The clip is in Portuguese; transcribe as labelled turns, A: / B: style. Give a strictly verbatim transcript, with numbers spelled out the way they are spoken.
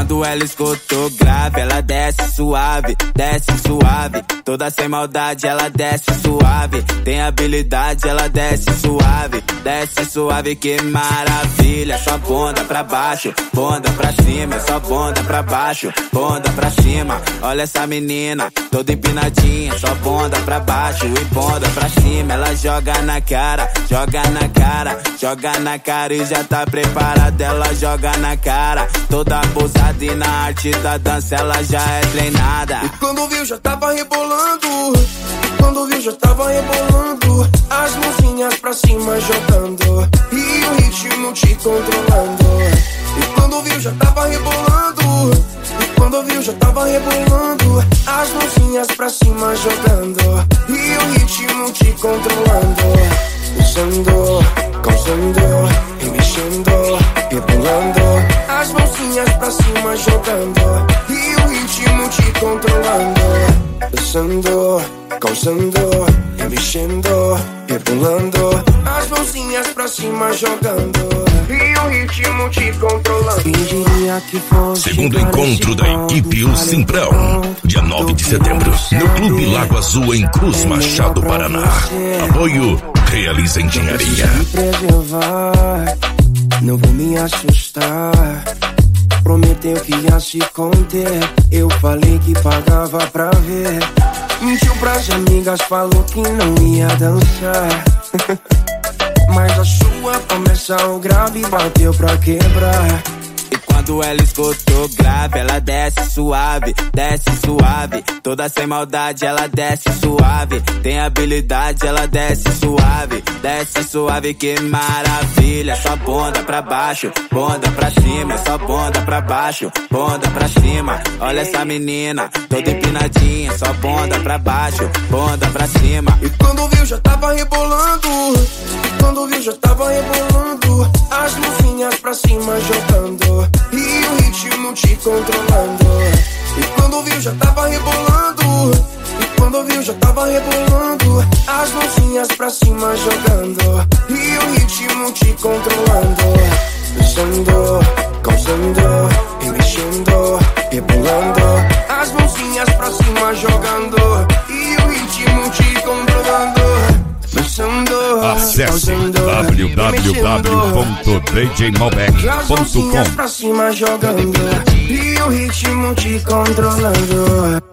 A: quando ela escutou grave, ela desce suave, desce suave. Toda sem maldade, ela desce suave. Tem habilidade, ela desce suave, desce suave, que maravilha. Só bunda pra baixo, bunda pra cima, só bunda pra baixo, bunda pra cima. Olha essa menina, toda empinadinha, só bunda pra baixo e bunda pra cima. Ela joga na cara, joga na cara, joga na cara e já tá preparada. Ela joga na cara, toda abusada e na arte da dança ela já é treinada.
B: E quando viu já tava rebolando, quando viu já tava rebolando, as mãozinhas pra cima jogando e o ritmo te controlando. E quando viu já tava rebolando, e quando viu já tava rebolando, as mãozinhas pra cima jogando e o ritmo te controlando. Usando, causando e mexendo, rebolando, as mãozinhas pra cima jogando e o ritmo te controlando. Usando, causando e mexendo, rebolando, as mãozinhas pra cima jogando e o ritmo te controlando. Quem diria que fosse
C: segundo encontro da equipe O Simprão, dia nove de setembro, no Clube Lago Azul, em Cruz Machado, Paraná. Apoio Realiza Engenharia.
B: Me preservar, não vou me assustar. Prometeu que ia se conter, eu falei que pagava pra ver. Mentiu pras amigas, falou que não ia dançar. Mas a sua promessa, o grave bateu pra quebrar.
A: E quando ela escutou grave, ela desce suave, desce suave. Toda sem maldade, ela desce suave. Tem habilidade, ela desce suave, desce suave, que maravilha. Só bunda pra baixo, bunda pra cima, só bunda pra baixo, bunda pra cima. Olha essa menina, toda empinadinha, só bunda pra baixo, bunda pra cima.
B: E quando viu já tava rebolando, e quando viu já tava rebolando, as mãozinhas pra cima jogando e o ritmo te controlando. E quando viu já tava rebolando, e quando viu já tava rebolando, as mãozinhas pra cima jogando e o ritmo te controlando. Usando, causando e mexendo, rebolando, as mãozinhas pra cima jogando e o ritmo te controlando.
C: Acesse w w w ponto d j malbec ponto com.
B: Pra cima jogando e o ritmo te controlando.